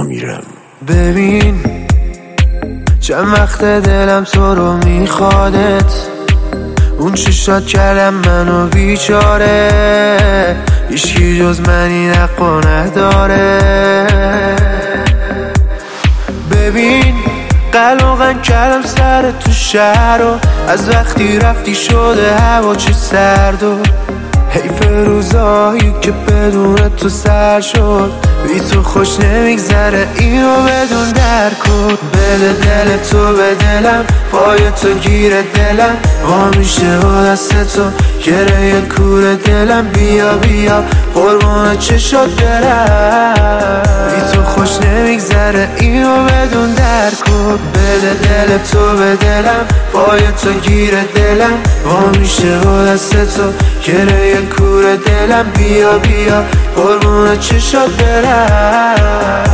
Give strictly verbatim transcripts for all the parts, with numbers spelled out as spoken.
امیرم. ببین چند وقت دلم تو رو میخوادت، اون چشات کردم منو بیچاره، هیچکی جز منی حق و نداره. ببین قلقن کردم سر تو شهر و از وقتی رفتی شده هوا چه سرد و حیف روزایی که بدون تو سر شد، بی تو خوش نمیگذره اینو بدون درک کن. بده دل تو به دلم، پای تو گیر دلم، وا میشه با دست تو گره کور دلم. بیا بیا قربون چشات برم، بی تو خوش نمیگذره اینو بدون درک کن. بده دل تو به دلم، پای تو گیر دلم، وا میشه با دست تو گره کور دلم. بیا بیا قربون چشات برم.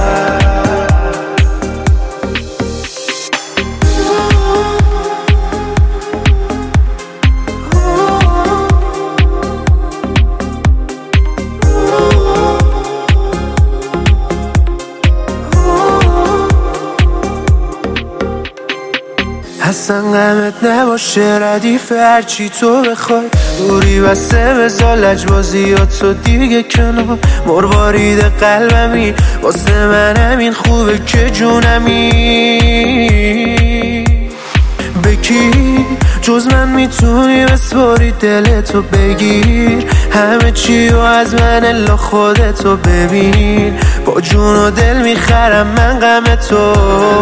اصلا غمت نباشه ردیف هرچی تو بخوای، دوری بسته بزا لجبازیاتو دیگه کنار. مروارید قلبمی واسه من همین خوبه که جونمی. بکی جز من میتونی بسپاری دلتو بگیر، همه چی و از من الا خودتو ببین. با جون و دل میخرم من غم تو.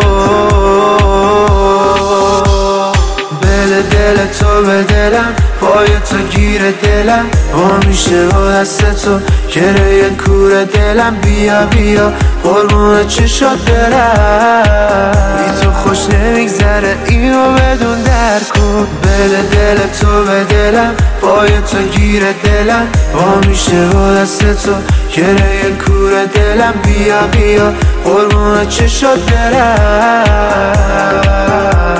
بده دل تو به دلم، پای تو گیر دلم، وا میشه با دست تو گره کور دلم. بیا بیا قربون چشات برم، بی تو خوش نمیگذره اینو بدون درک کن. بده دل تو به دلم، پای تو گیر دلم، وا میشه با دست تو گره کور دلم. بیا بیا قربون چشات برم.